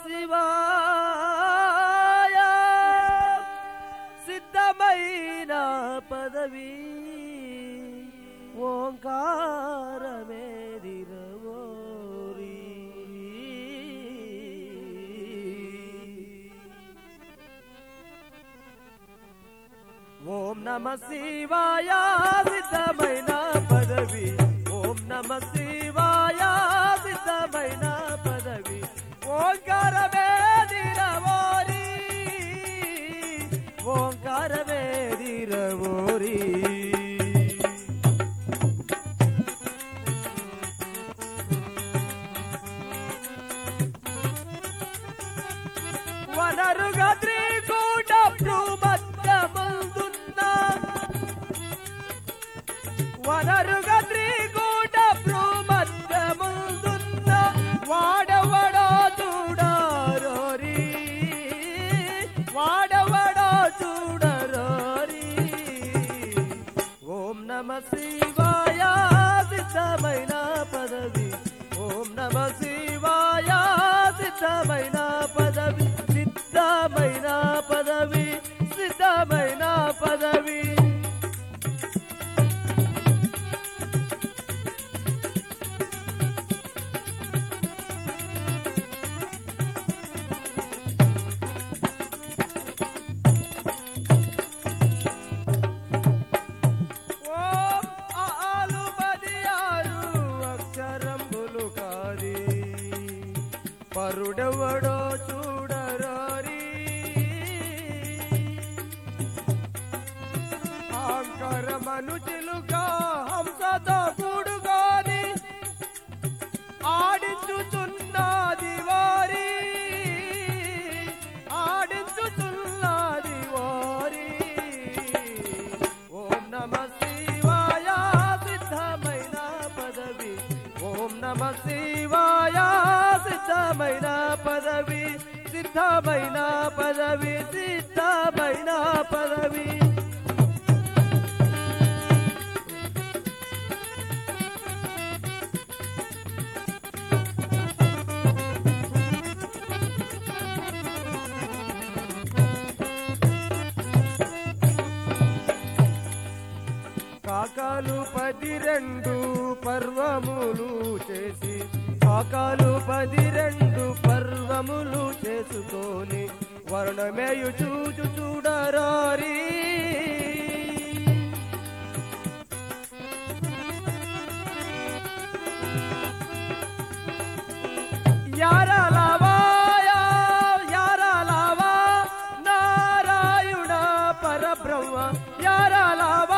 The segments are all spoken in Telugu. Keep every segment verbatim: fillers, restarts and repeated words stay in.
శివాయ సిద్ధమైన పదవి ఓంకారమేదిరవోరి ఓం నమ శివాయ సిద్ధమైన పదవి ఓం నమ శివాయ సిద్ధమైన పదవి ఓంకారమేదిరవోరి ఓంకారమేదిరవోరి వనరుగా త్రికూట భ్రూమధ్యమందున్న వనరుగా త్రికూట భ్రూమధ్యమందున్న వాడవడో చూడరోరి వాడవడో చూడరోరి ఓం నమ శివాయ సిద్ధమైన పదవి ఓం నమ శివాయ సిద్ధమైన పదవి సిద్ధమైన పదవి సిద్ధమైన పదవి ఓం ఆలు బదియారు అక్షరంబులు కాది పరుడెవడో చూడరారి ఆంకరమనుచిలుగా హంసతో కూడుగాని ఆడించుచున్నది వారి ఆడించుచున్నది వారి ఓం నమ శివాయ సిద్ధమైన పదవి ఓం నమ శివాయ సిద్ధమైన పదవి సిద్ధమైన పదవి సిద్ధమైన పదవి కాకాలు పది రెండు పర్వములు చేసి కాకాలు పది రెండు పర్వములు చేసుకొని వర్ణమేయు చూచు చూడరారి యారలావా యారలావా నారాయణ పరబ్రహ్మ యారలావా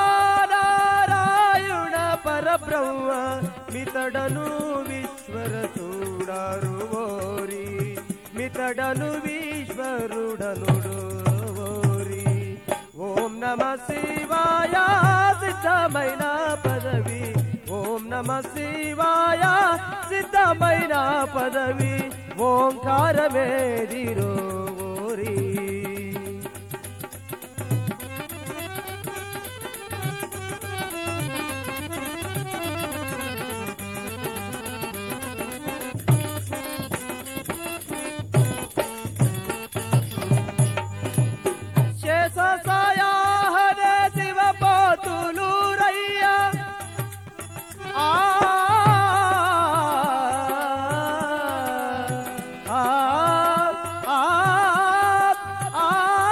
పరబ్రహ్మ మితడను విశ్వర చూడారు ఓరి మితడను ఈశ్వరుడనుడు ఓరి ఓం నమ శివాయ సిద్ధమైన పదవి ఓం నమ శివాయ సిద్ధమైన పదవి ఓంకారమేదిరో ఓరి శేషసాయాహరే శివపోతులు రయ్య ఆ ఆ ఆ ఆ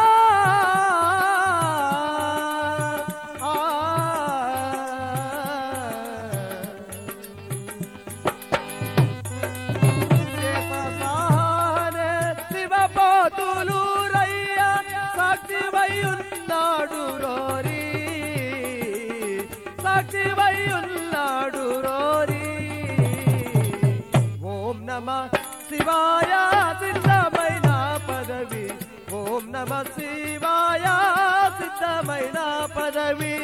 శేషసాహరే శివపోతులు సాక్షివయ్యున్నాడు రోరి సాక్షివయ్యున్నాడు రోరి ఓం నమ శివాయ సిద్ధమైన పదవి ఓం నమ శివాయ సిద్ధమైన పదవి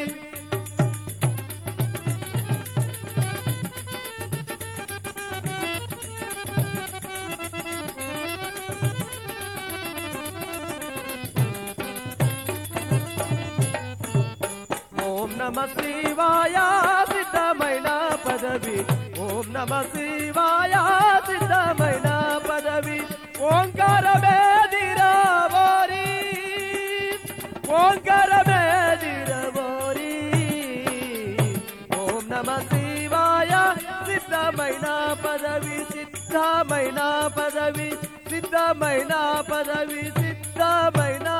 ఓం నమ శివాయ సిద్ధమైన పదవి ఓం నమ శివాయ సిద్ధమైన పదవి ఓంకార నమ శివాయ సిద్ధమైన పదవి సిద్ధమైన పదవి సిద్ధమైన పదవి సిద్ధమైన